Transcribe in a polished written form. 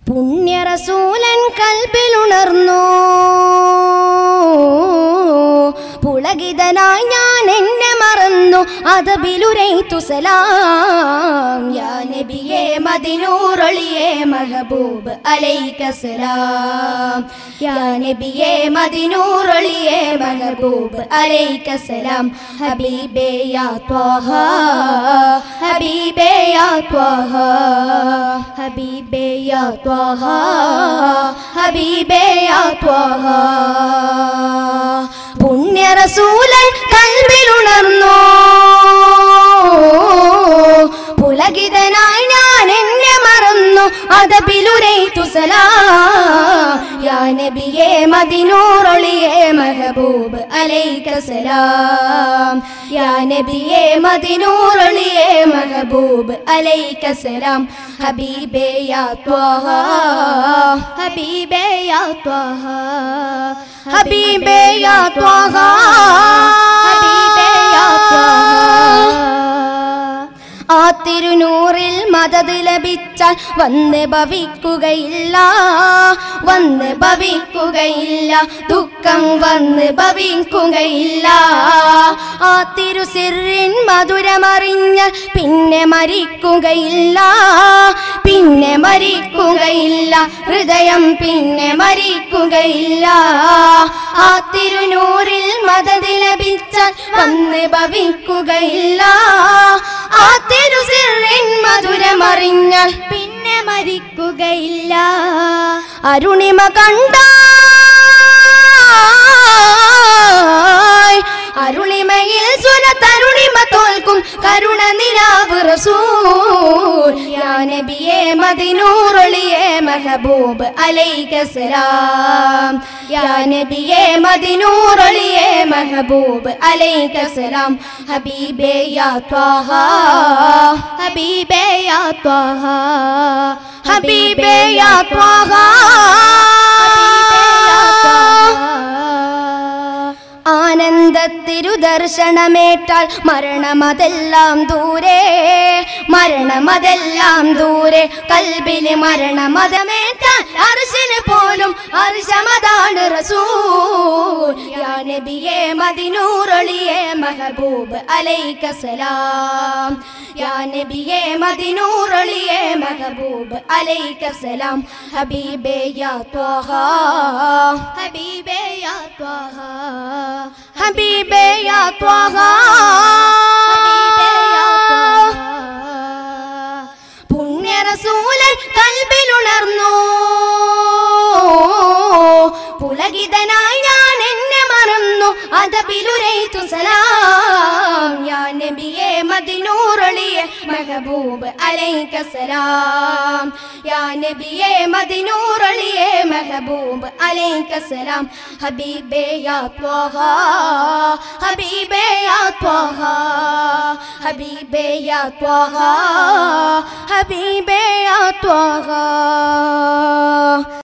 പുണ്യ റസൂലൻ കൽബിലുണർന്നു പുളകിതനായി ഞാൻ എന്നെ മറന്നു അദബിലുരൈതു സലാം യാ നബിയേ മദിനൂറൊളിയേ മഹബൂബ് അലൈക സലാം യാ നബിയേ മദിനൂറൊളിയേ മഹബൂബ് അലൈക സലാം ഹബീബേ യാ ത്വാഹ ഹബീബേ യാ ത്വാഹ ഹബീബേ യാ ത്വാഹ ഹബീബേ യാ ത്വാഹ പുണ്യ റസൂലൻ കൽബിലുണർന്നു പുലകിതനായി ഞാൻ എന്നെ മറന്നു അദബിലുരൈതു സലാം യാ നബിയേ മദിനൂറൊളിയേ മഹബൂബ് അലൈക സലാം യാ നബിയേ മദിനൂറൊളിയേ മഹബൂബ് അലൈക സലാം ഹബീബേ യാ ത്വാഹ ഹബീബേ യാ ത്വാഹ ഹബീബേ യാ ത്വാഹ ഹബീബേ യാ ത്വാഹ ആ തിരുനൂറിൽ മദദ് ലഭിച്ചാൽ വന്ന് ഭവിക്കുകയില്ല വന്ന് ഭവിക്കുകയില്ല ദുഃഖം വന്ന് ഭവിക്കുകയില്ല ആ തിരുസിറിൻ മധുരമറിഞ്ഞാൽ പിന്നെ മരിക്കുകയില്ല പിന്നെ മരിക്കുകയില്ല ഹൃദയം പിന്നെ മരിക്കുകയില്ല ആ തിരുനൂറിൽ മദദ് ലഭിച്ചാൽ വന്ന് ഭവിക്കുകയില്ല ആ തിരുസിറിൻ മധുരമറിഞ്ഞാൽ പിന്നെ മരിക്കുകയില്ല അരുണിമ കണ്ട അരുളിമയിൽ സുനതരുണിമ തോൽക്കും കരുണ നിലാവ് റസൂൽ യാ നബിയേ മദിനൂറൊളിയേ മഹബൂബ് അലൈക സലാം യാ നബിയേ മദിനൂറൊളിയേ മഹബൂബ് അലൈക സലാം ഹബീബേ യാ ത്വാഹ ഹബീബേ യാ ത്വാഹ ഹബീബേ യാ ത്വാഹ ആനന്ദത്തിരുദർശനമേറ്റാൽ മരണമതെല്ലാം ദൂരെ മരണമതെല്ലാം ദൂരെ കൽബില് മരണമതമേറ്റാൽ അർശിന് പോലും അർശമതാണ് റസൂൽ യാ നബിയേ മദിനൂറൊളിയേ മഹബൂബ് അലൈക സലാം യാ നബിയേ മദിനൂറൊളിയേ മഹബൂബ് അലൈക സലാം ഹബീബേ യാ ത്വാഹ ഹബീബേ യാ ത്വാഹ ഹബീബേ യാ ത്വാഹ ഹബീബേ യാ ത്വാഹ പുണ്യ റസൂലൻ കൽബിലുണർന്നു പുളകിതനായി ഞാൻ എന്നെ മറന്നു അദബിലുരൈതു സലാം യാ നബിയേ മദിനൂറൊളിയേ മഹബൂബ് അലൈക സലാം യാ നബിയേ മദിനൂറൊളിയേ മഹബൂബ് അലൈക സലാം ഹബീബേ യാ ത്വാഹ ഹബീബേ യാ ത്വാഹ ഹബീബേ യാ ത്വാഹ ഹബീബേ യാ ത്വാഹ